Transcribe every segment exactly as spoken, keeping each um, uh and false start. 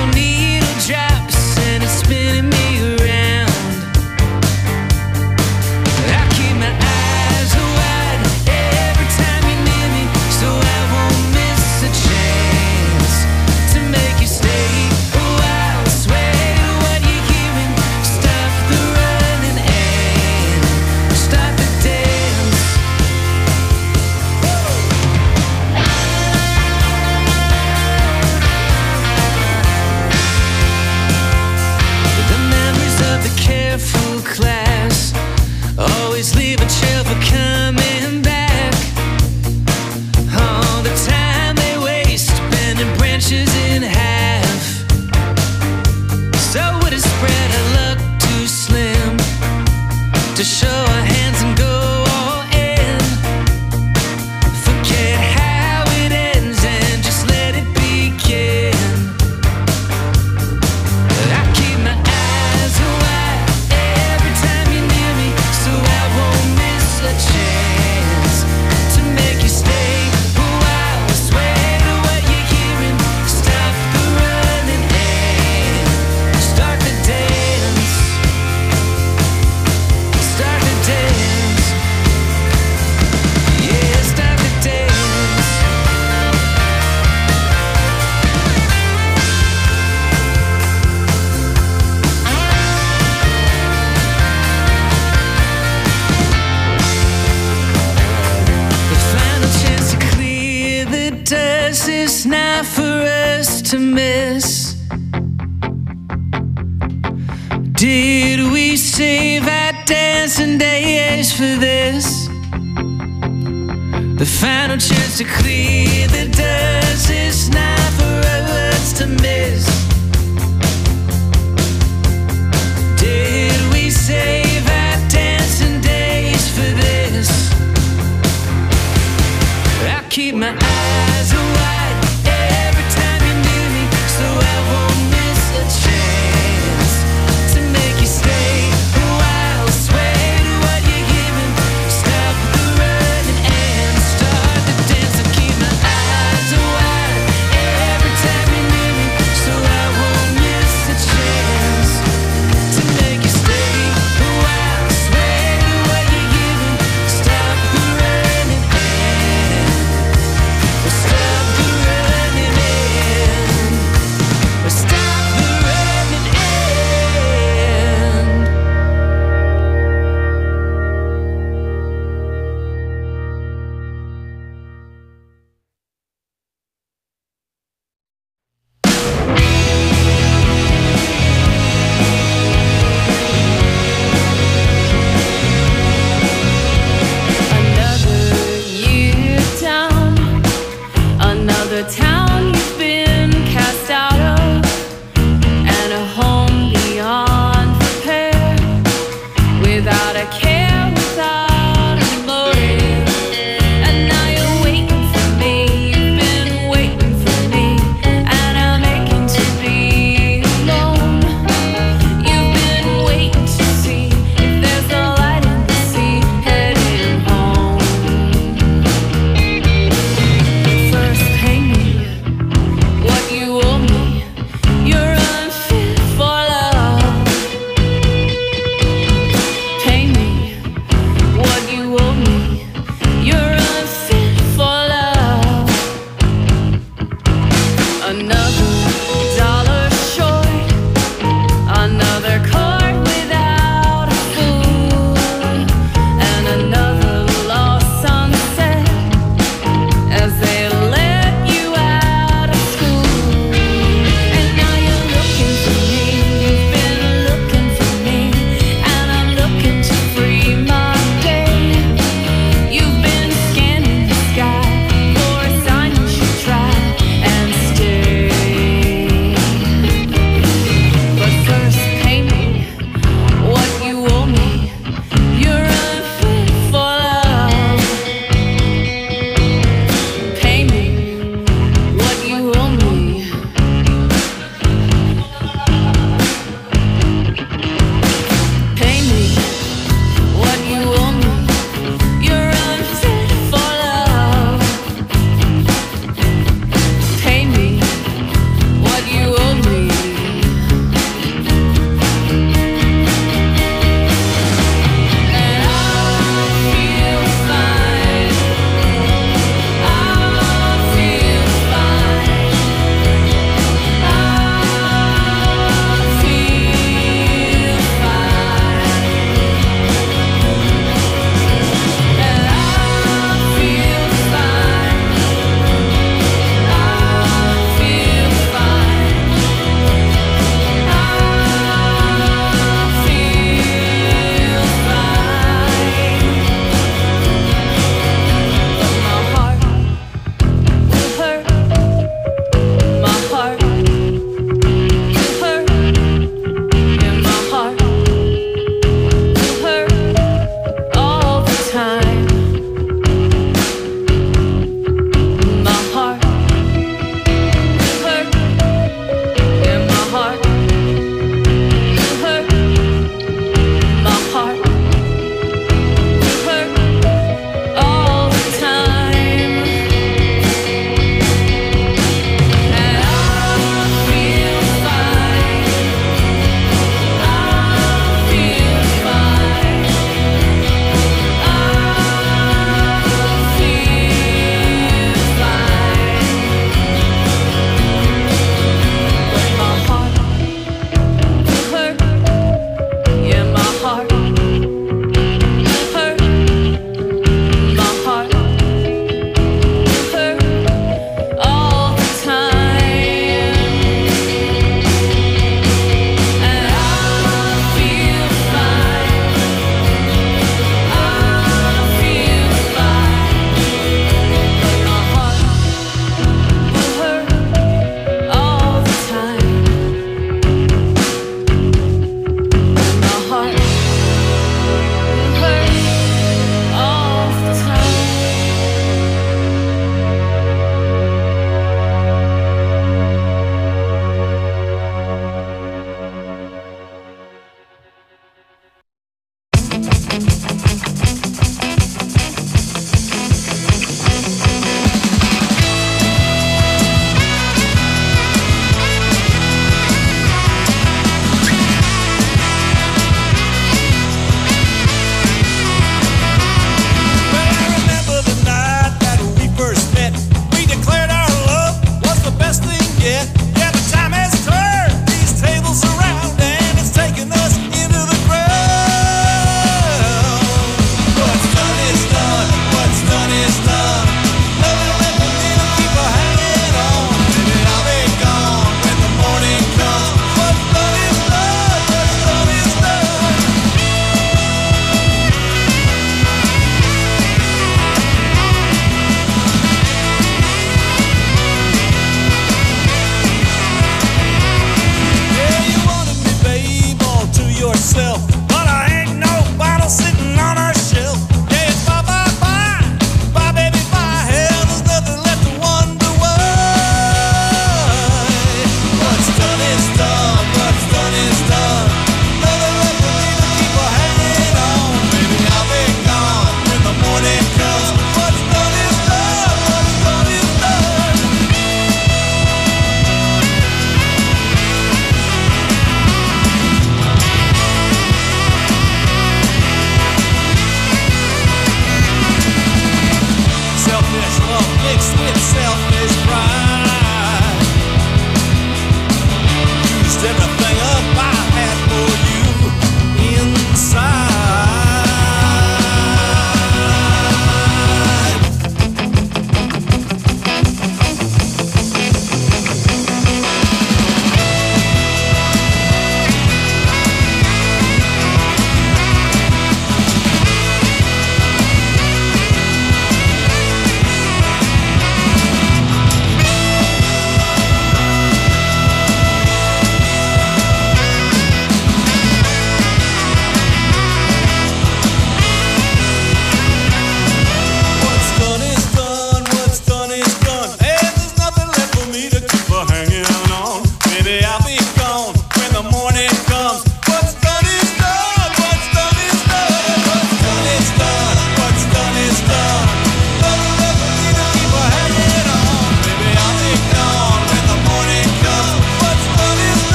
your needle drops and it's spinning me around. I keep my eyes wide every time you're near me, so I won't miss a chance to make you stay a while. Sway to what you're hearing, stop the running and start the dance. The memories of the careful class always leave a trail for coming back. All the time they waste bending branches in half. So would it spread our luck too slim to show our hands and go all in? Forget how it ends and just let it begin. I keep my eyes wide every time you're near me, so I won't miss a chance to make you stay a while. Sway to what you're hearing, stop the running and start the dance. Start the dance. Yeah, start the dance. The final chance to clear the dust is not for us to miss. Did we save our dancing days for this? The final chance to clear the dust is not for us to miss. Did we save our dancing days for this? I keep my eyes wide every time you're near me, so I won't miss a chance to make you stay a while. Sway to what you're hearing, stop the running and start the dance. I keep my eyes wide every time you're near me,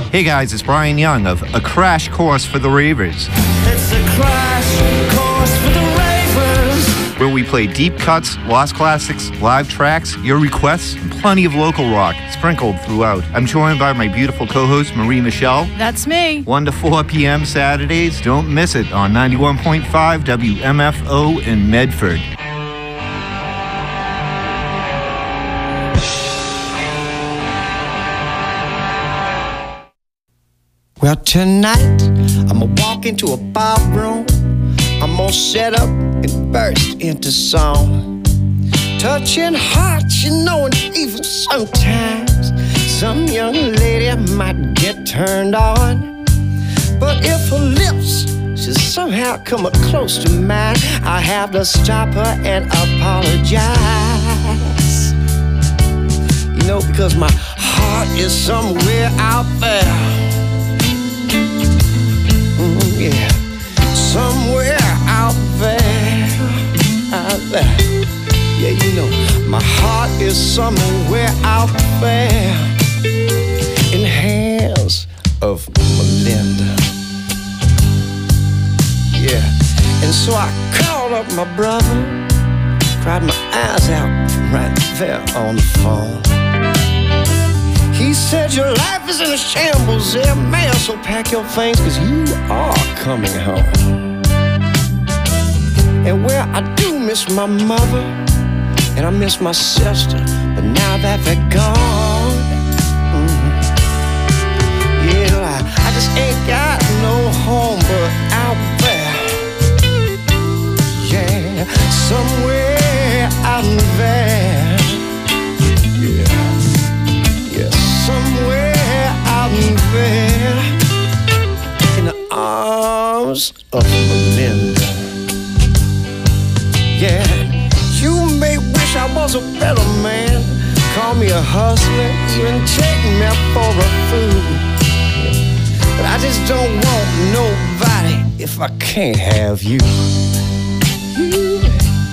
Hey guys, it's Brian Young of A Crash Course for the Ravers. It's a crash course for the Ravers, where we play deep cuts, lost classics, live tracks, your requests, and plenty of local rock sprinkled throughout. I'm joined by my beautiful co-host, Marie Michelle. That's me. one to four p.m. Saturdays. Don't miss it on ninety-one point five W M F O in Medford. Well, tonight, I'ma walk into a ballroom. I'm gonna set up and burst into song. Touching hearts, you know, and even sometimes some young lady might get turned on. But if her lips should somehow come up close to mine, I have to stop her and apologize. You know, because my heart is somewhere out there. Yeah, somewhere out there, out there. Yeah, you know, my heart is somewhere out there in the hands of Melinda. Yeah, and so I called up my brother, cried my eyes out right there on the phone. He said, your life is in a shambles there, man, so pack your things, cause you are coming home. And well, I do miss my mother, and I miss my sister, but now that they're gone, mm-hmm. Yeah, I, I just ain't got no home but out there. Yeah, somewhere out there. Yeah. Somewhere out there in the arms of Melinda. Yeah, you may wish I was a better man, call me a hustler, even take me for a fool. But I just don't want nobody if I can't have you. You.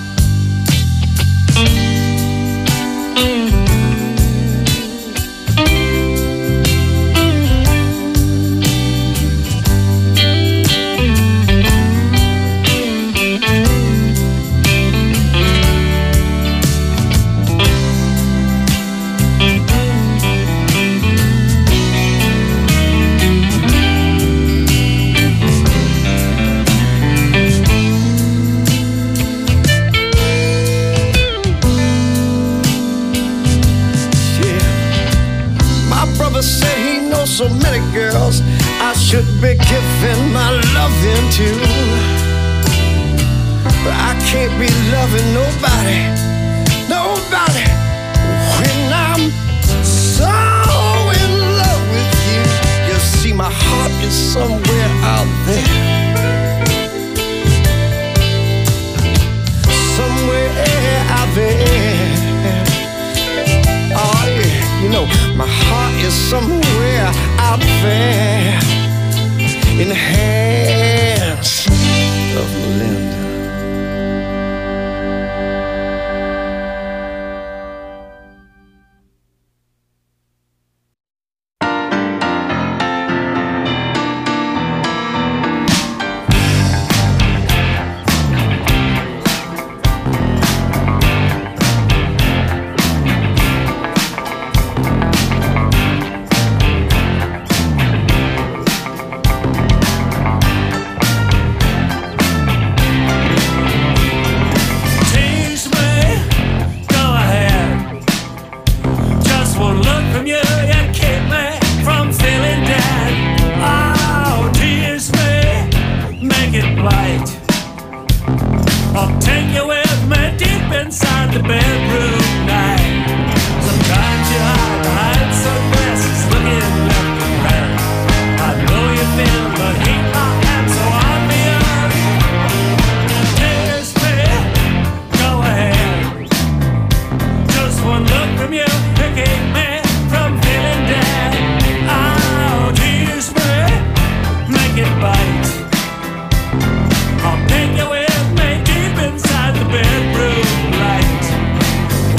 So many girls I should be giving my loving to, but I can't be loving nobody, nobody when I'm so in love with you. You see, my heart is somewhere out there, somewhere out there. Oh yeah, you know, my heart is somewhere out there in the hands of Melinda.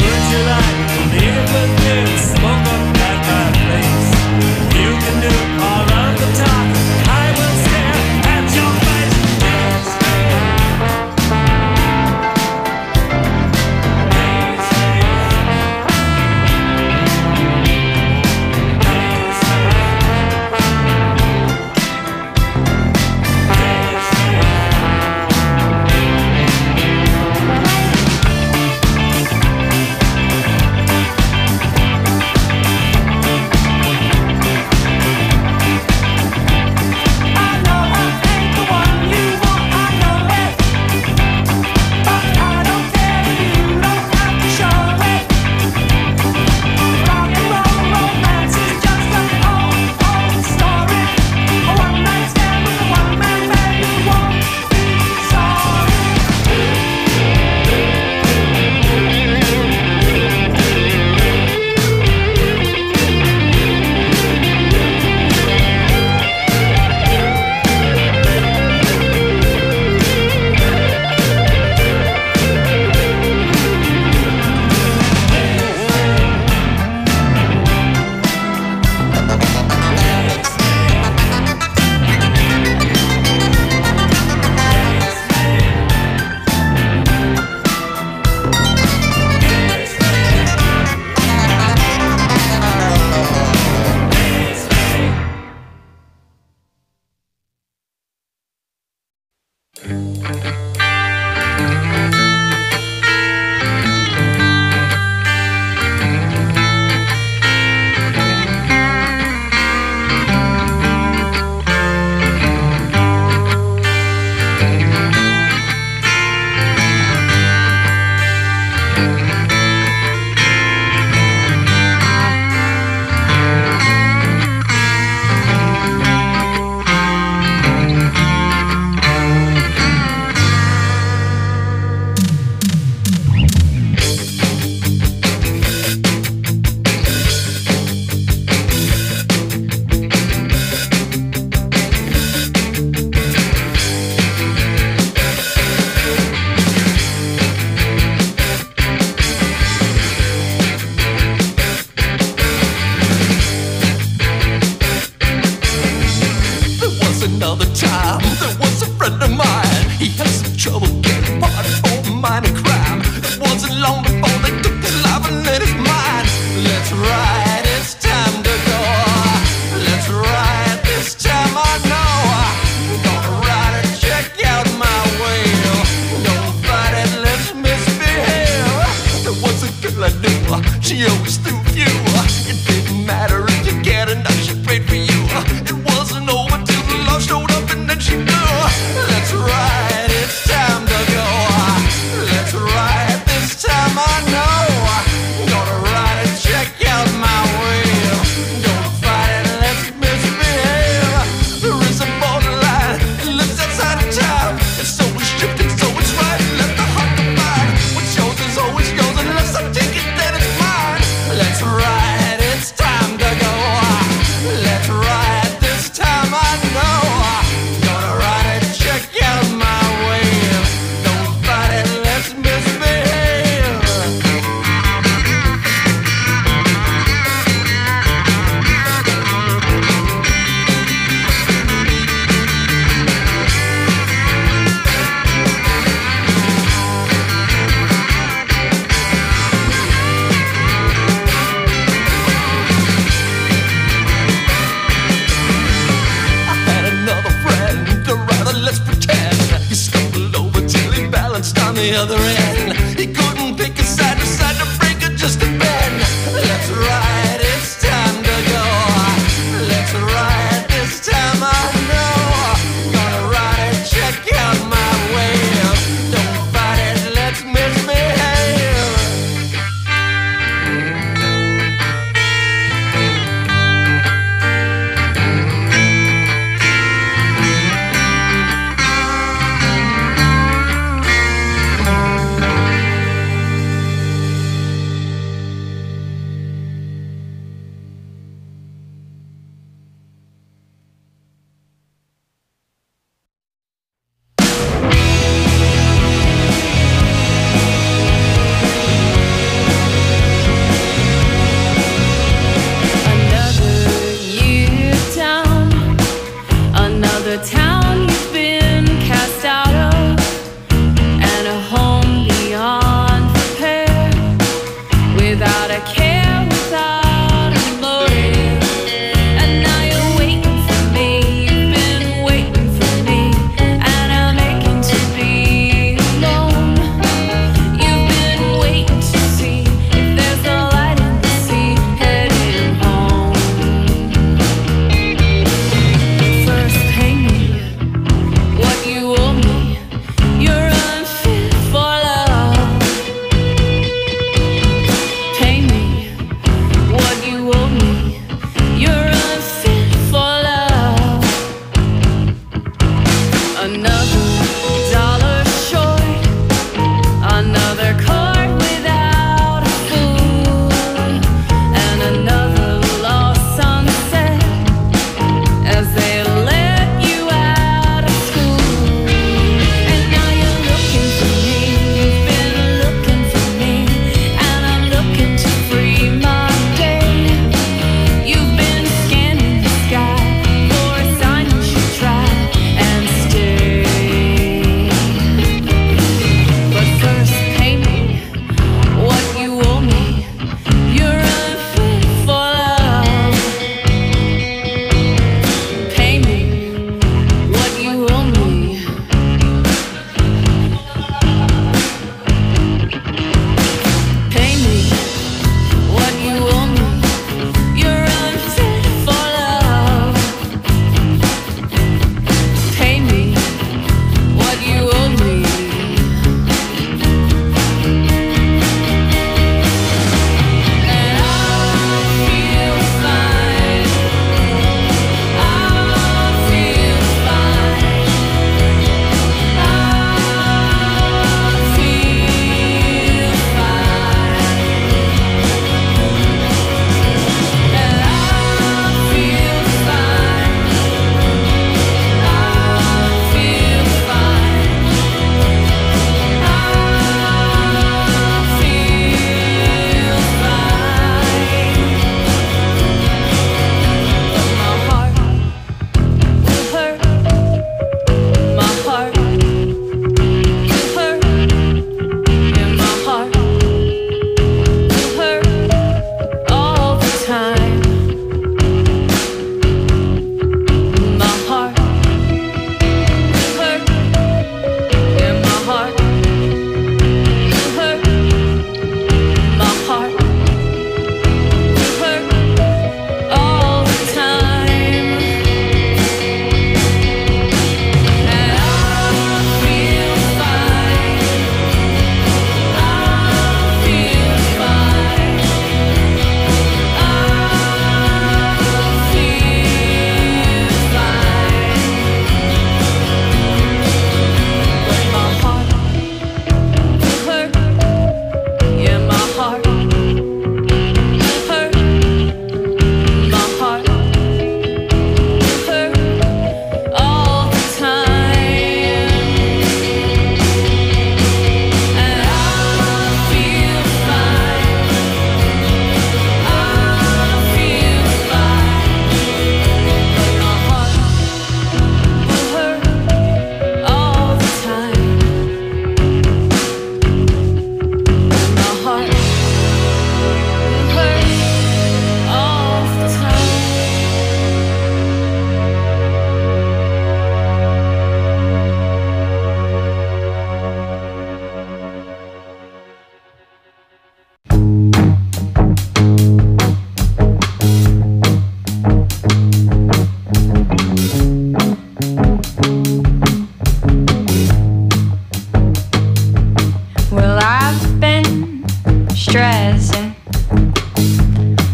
Smoke up at my place. You can do all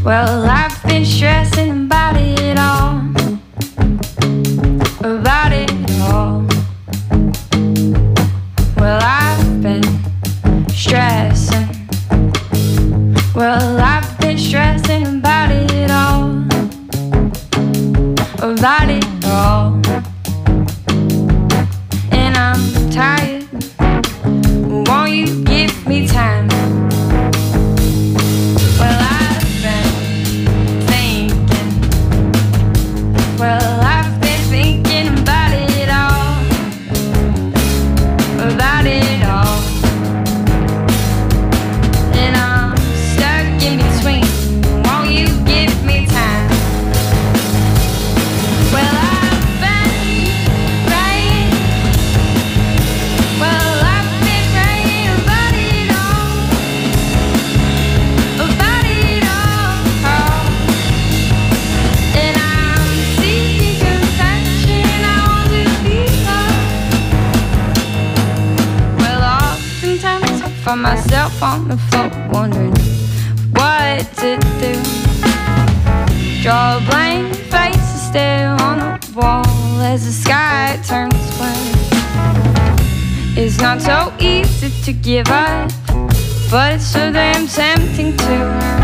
Well, I've been stressing about it all, about it all. Well, I've been stressing. Well, I've been stressing about it all, about it all. And I'm tired. Won't you give me time? Well, I've been thinking. Well, I've been thinking about it all, about it all. And I'm stuck in between. Won't you give me time? Well, I've been praying. Well, I've been praying about it all, about it all. And I'm seeking compassion. I want to be loved. Well, oftentimes I find myself on the floor wondering what to do. Draw a blank face and stare on the wall as the sky turns black. It's not so easy to give up, but it's so damn tempting to.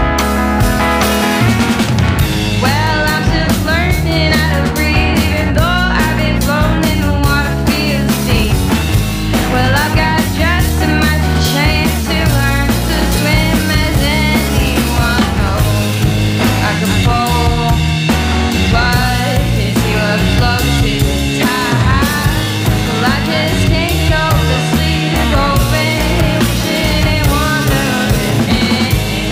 Well, I'm still learning how to breathe, even though I've been floating in the water feels deep. Well, I've got just as much chance to learn to swim as anyone knows. I can fall, but if you are floating tight, well, I just can't go to sleep, hoping, wishing and wondering.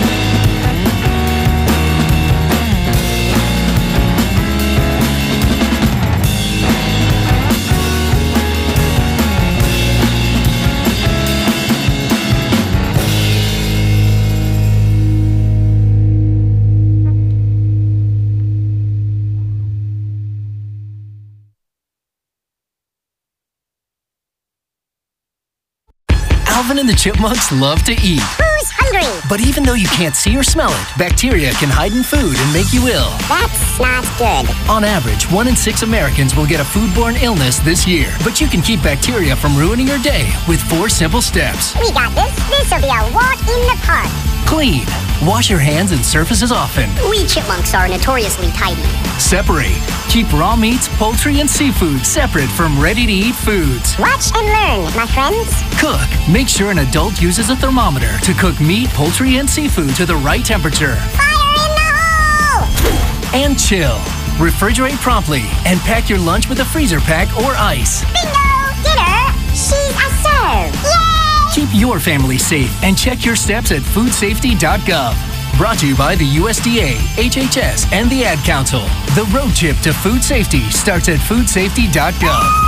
Alvin and the Chipmunks love to eat. Who's hungry? But even though you can't see or smell it, bacteria can hide in food and make you ill. That's not good. On average, one in six Americans will get a foodborne illness this year. But you can keep bacteria from ruining your day with four simple steps. We got this. This'll be a walk in the park. Clean. Wash your hands and surfaces often. We chipmunks are notoriously tidy. Separate. Keep raw meats, poultry, and seafood separate from ready-to-eat foods. Watch and learn, my friends. Cook. Make sure an adult uses a thermometer to cook meat, poultry, and seafood to the right temperature. Fire in the hole! And chill. Refrigerate promptly and pack your lunch with a freezer pack or ice. Bingo! Dinner! She's a serve! Yay! Keep your family safe and check your steps at food safety dot gov. Brought to you by the U S D A, H H S, and the Ad Council. The road trip to food safety starts at food safety dot gov.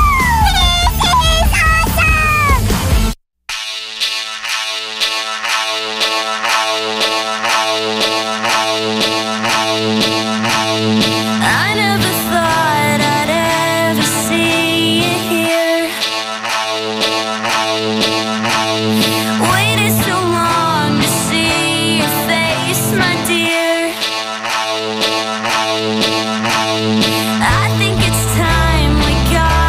I never thought I'd ever see you here. Waited so long to see your face, my dear. I think it's time we got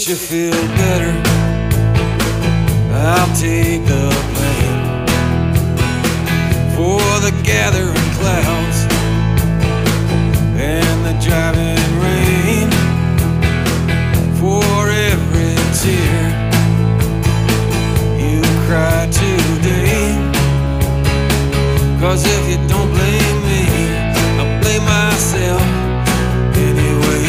makes you feel better, I'll take the blame for the gathering clouds and the driving rain, for every tear you cry today. 'Cause if you don't blame me, I'll blame myself anyway.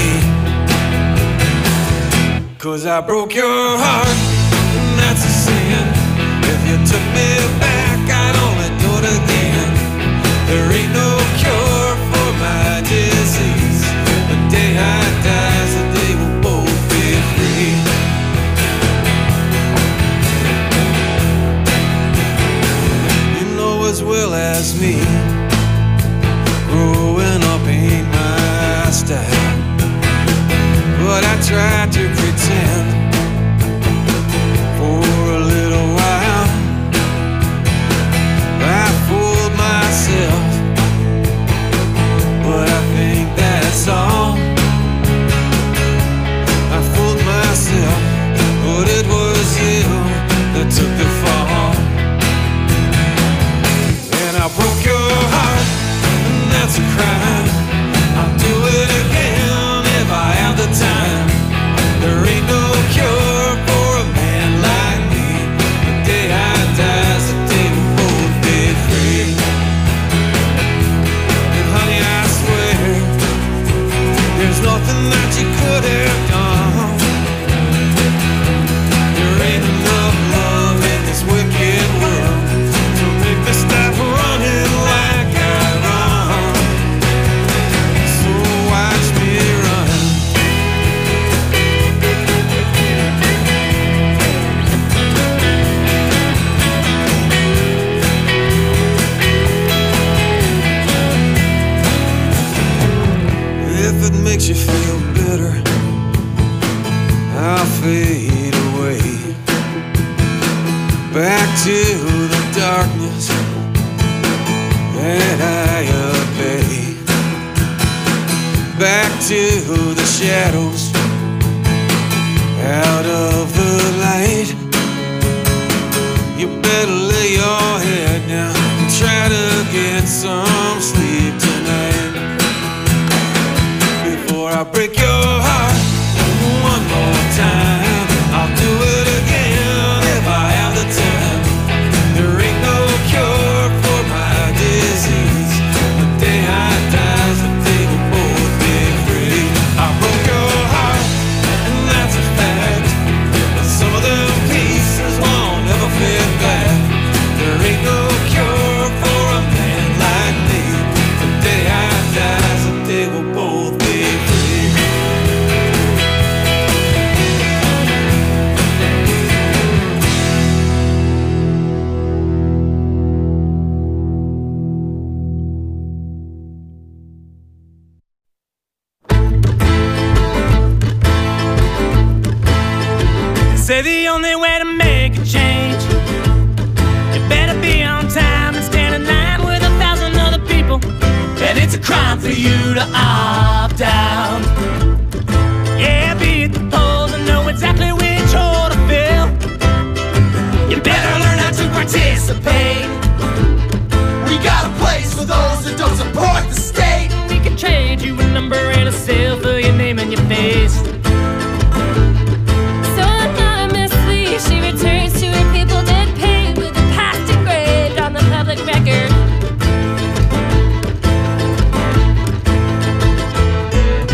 'Cause I broke your heart, and that's a sin. If you took me back, I'd only do it again. There ain't no cure for my disease. The day I die is the day we'll both be free. You know as well as me, growing up ain't my style, but I tried to pretend for a little while. I fooled myself, but I think that's all. I fooled myself, but it was you that took the fall. And I broke your heart, and that's a crime. I'll do it again if I have the time. There ain't no cure for a man like me. The day I die is the day we'll both be free. And honey, I swear, there's nothing that you could have done. There ain't enough love in this wicked world to make me stop running like I run. So watch me run. If it makes you feel better, I'll fade away back to the darkness that I obey, back to the shadows, out of the light. You better lay your head down and try to get some sleep tonight. Before I break your heart one more time, I'll do it again if I have the time. There ain't no cure for my disease. The day I die is the day we'll both be free. I broke your heart, and that's a fact. But some of them pieces won't ever fit back. There ain't no cure for a man like me. The day I die is the day we'll both be free. Say the only way to make a change, you better be on time and stand in line with a thousand other people. And it's a crime for you to opt out. Yeah, be at the polls and know exactly which hole to fill. You better learn how to participate. We got a place for those that don't support the state. We can trade you a number and a seal for your name and your face. So anonymously, she returns to her people dead paid with the past engraved on the public record.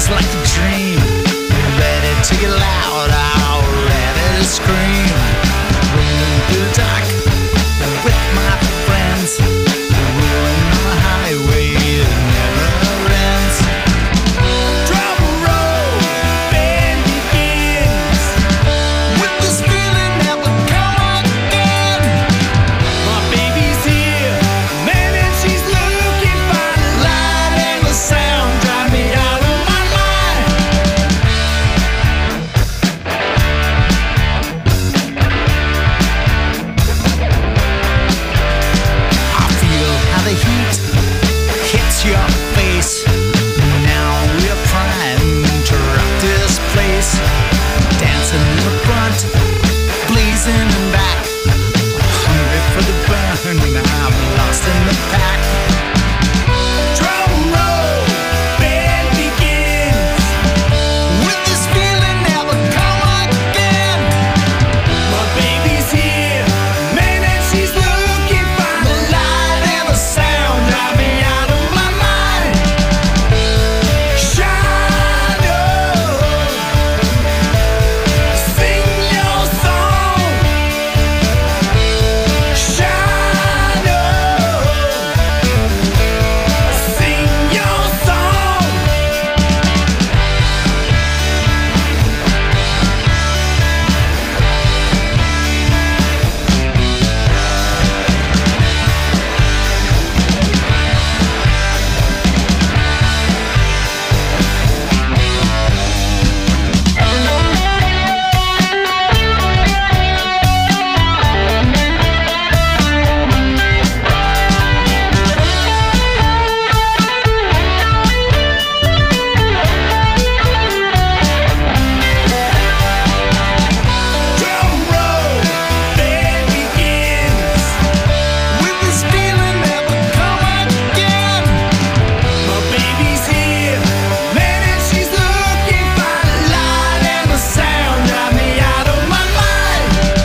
like a dream. Ready to get loud, out, ready to scream. Rolling through the dark with my friends. Rolling on the highway that never ends. Drum roll, band begins. With this feeling that will come again. My baby's here, man, and she's looking fine. The light and the sound drive me out of my mind. I feel how the heat hits your face. Now we're primed to rock this place. Dancing in the front, blazing in back. Hungry for the burn, I'm lost in the pack. Drum roll, band begins. With this feeling that will come again. My baby's here, man, and she's looking fine. The light and the sound drive me out of my mind. Shine on, sing your song. Shine on, sing your song. Drum roll, band begins. With this feeling that will come again. My baby's here, man, and she's looking fine. The light and the sound drive me out of my mind.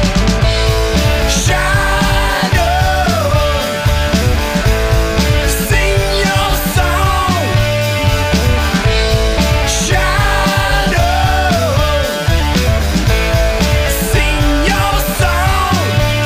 Shine on, sing your song. Shine on, sing your song.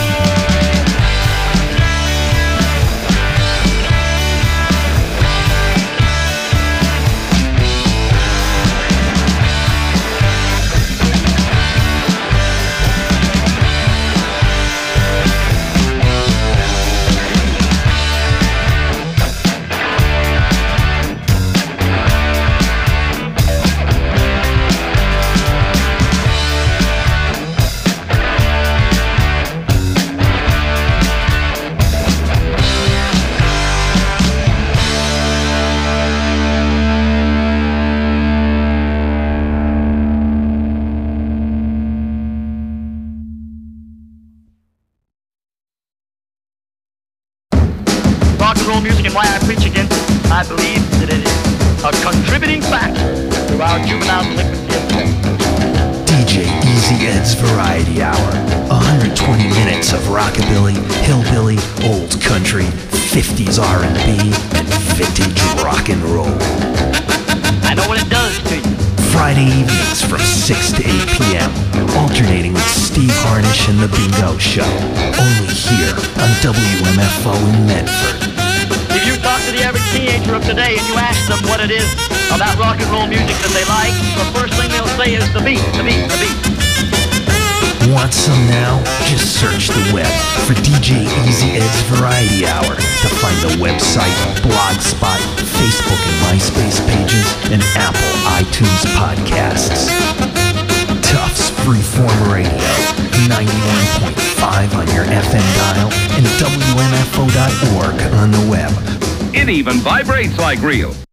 Rock and roll music and why I preach against it. I believe that it is a contributing factor to our juvenile delinquency of today. D J Easy Ed's Variety Hour. one hundred twenty minutes of rockabilly, hillbilly, old country, fifties R and B, and vintage rock and roll. I know what it does to you. Friday evenings from six to eight p.m. Alternating with Steve Harnish and The Bingo Show. Only here on W M F O in Medford. If you talk to the average teenager of today and you ask them what it is about rock and roll music that they like, the first thing they'll say is the beat, the beat, the beat. Want some now? Just search the web for D J Easy Ed's Variety Hour to find the website, Blogspot, Facebook and MySpace pages, and Apple iTunes podcasts. Tufts Freeform Radio, ninety-one point five on your F M dial, and W M F O dot org on the web. It even vibrates like real.